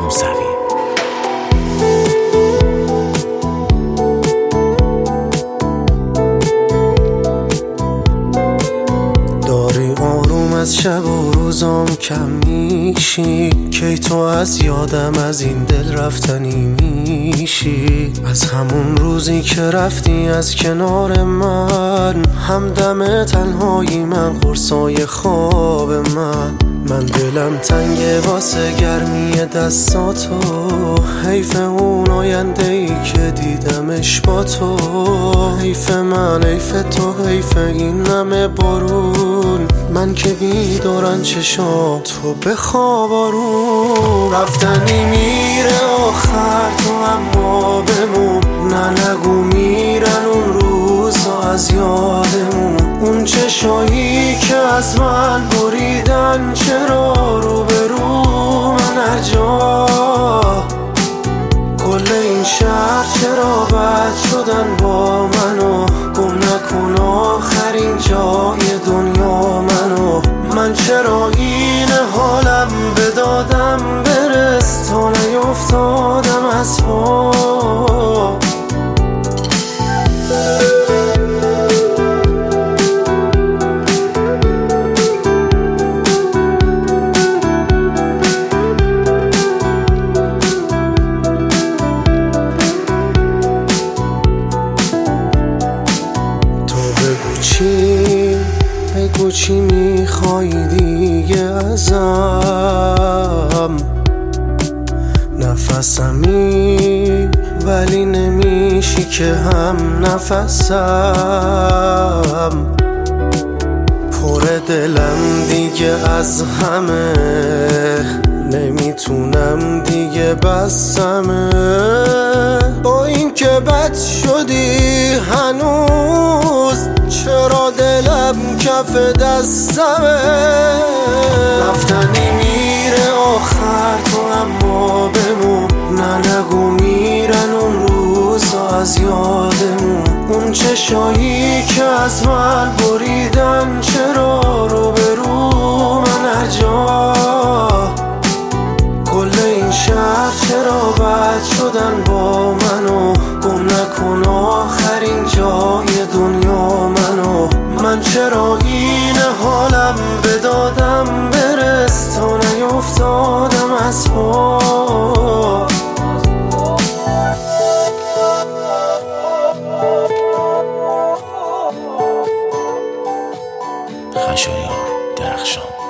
موسوی. از شب و روزام کم میشی، کی تو از یادم از این دل رفتنی میشی. از همون روزی که رفتی از کنار من، همدم تنهایی من، قرصای خواب من دلم تنگه واسه گرمی دستاتو. حیف اون آینده ای که دیدمش با تو، حیف من، حیف تو، حیف این همه بارون. من که بیدارن چشام تو بخواب آروم. رفتنی میره آخر تو اما بمون، نه نگو میرن اون روزا از یادمون. اون چشایی که از من بریدن چرا رو به رو من هر جا. کل این شهر چرا بد شدن با منو، گم نکن آخرین جای دنیا منو. من چرا این حالم بدادم برس تا نیفتادم از پا. بگو چی میخوای دیگه ازم. نفسمی ولی نمیشی که هم نفسم. پر دلم دیگه از همه، نمیتونم دیگه بسمه. با این که بد شدی هنوز، چرا دلم کف دستمه. رفتنی میره آخر تو اما بمون، نه نگو میرن اون روزا از یادمون. اون چشایی که از من بریدن چرا رو به رو من هر جا. کل این شهر چرا بد شدن با منو، گم نکن آخرین جای دنیا منو. من چرا این حالم بدادم برس تا نیفتادم از پا. خشایار درخشان.